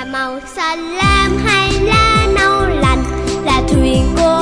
màu xanh lam hay lá nâu lành, là thuyền cô